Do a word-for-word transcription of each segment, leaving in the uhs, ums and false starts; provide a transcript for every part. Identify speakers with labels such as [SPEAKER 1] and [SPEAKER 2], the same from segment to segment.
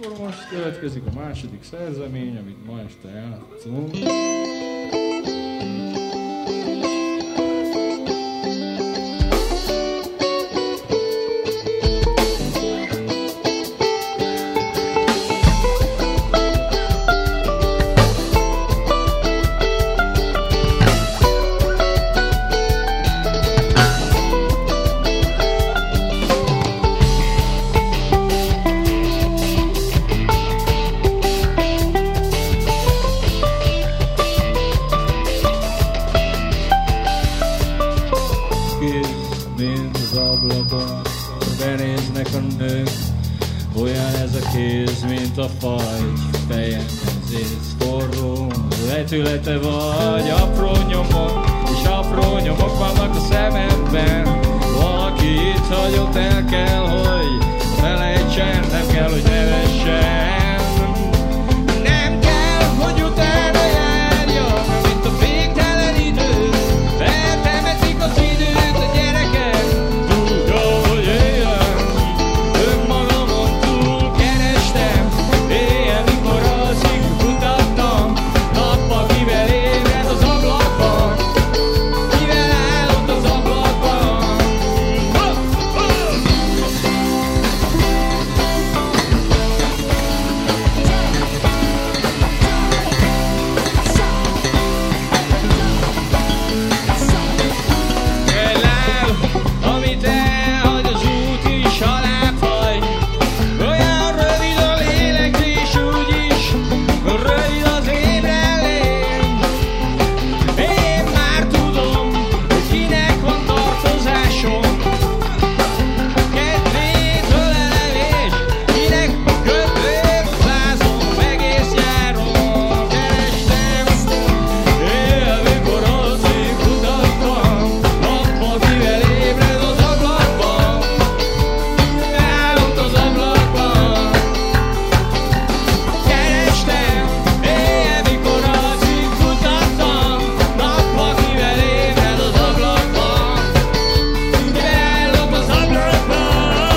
[SPEAKER 1] akkor most következik a második szerzemény, amit ma este játszunk.
[SPEAKER 2] Benéznek a nők, olyan ez a kéz, mint a fa, egy fejem ezért forró vetülete vagy, apró nyomok, és apró nyomok vannak a szememben. Valaki itt hagyott, el kell, hogy felejtsen, nem kell, hogy nevessen. Nem kell, hogy utána járjak, mint a végtelen idő, eltemetik az időt a gyerekek. Tudja, hogy élem, önmagamon túl kerestem, éjjel mikor alszik, kutattam, nappal kivel ébred az ablakban, kivel áll ott az ablakban. Elláll, amit elhagy az út is alábbhagy, olyan rövid a lélegzés, úgyis rövid az ébrellém. Én már tudom, hogy kinek van tartozásom, kedvét ölelem és kinek kötőbb vázom, egész nyáron kerestem. Éjjel mikor alszik, kutattam, nappal kivel ébred az ablakban, állott az ablakban. Kerestem, éjjel mikor alszik, kutattam, nappal kivel ébred az ablakban, kivel állott az ablakban.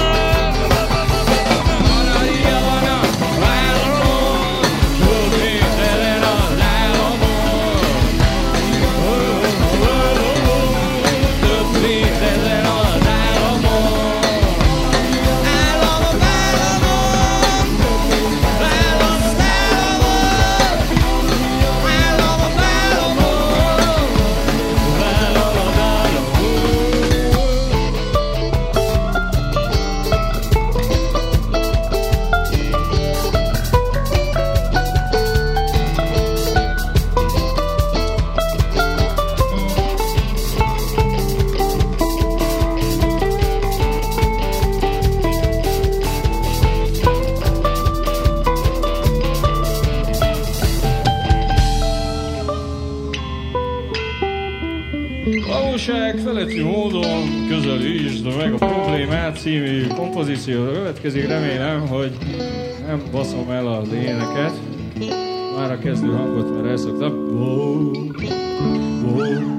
[SPEAKER 2] Maria van a vállamon, sok végtelen az államon. Több végtelen az államon. Államok, államok, államok, államok, államok, valóság feletti módon közelítsd meg a problémát című kompozícióra következik. Remélem, hogy nem baszom el az éneket. Már a kezdő hangot, mert elszoktam. Oh, oh.